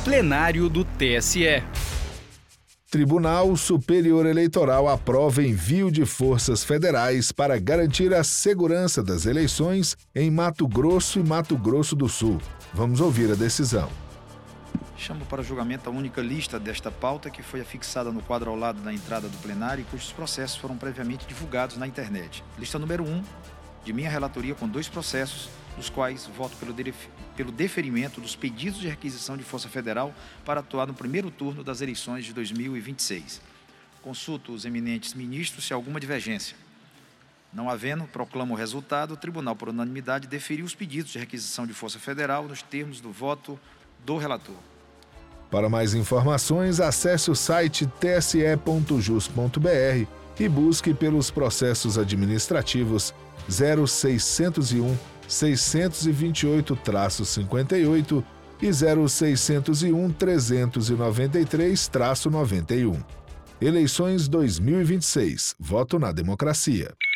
Plenário do TSE. Tribunal Superior Eleitoral aprova envio de forças federais para garantir a segurança das eleições em Mato Grosso e Mato Grosso do Sul. Vamos ouvir a decisão. Chamo para julgamento a única lista desta pauta que foi afixada no quadro ao lado da entrada do plenário e cujos processos foram previamente divulgados na internet. Lista número 1, de minha relatoria com 2 processos, dos quais voto pelo deferimento dos pedidos de requisição de Força Federal para atuar no primeiro turno das eleições de 2026. Consulto os eminentes ministros se há alguma divergência. Não havendo, proclamo o resultado. O Tribunal, por unanimidade, deferiu os pedidos de requisição de Força Federal nos termos do voto do relator. Para mais informações, acesse o site tse.jus.br e busque pelos processos administrativos 0601 628-58 e 0601-393-91. Eleições 2026. Voto na democracia.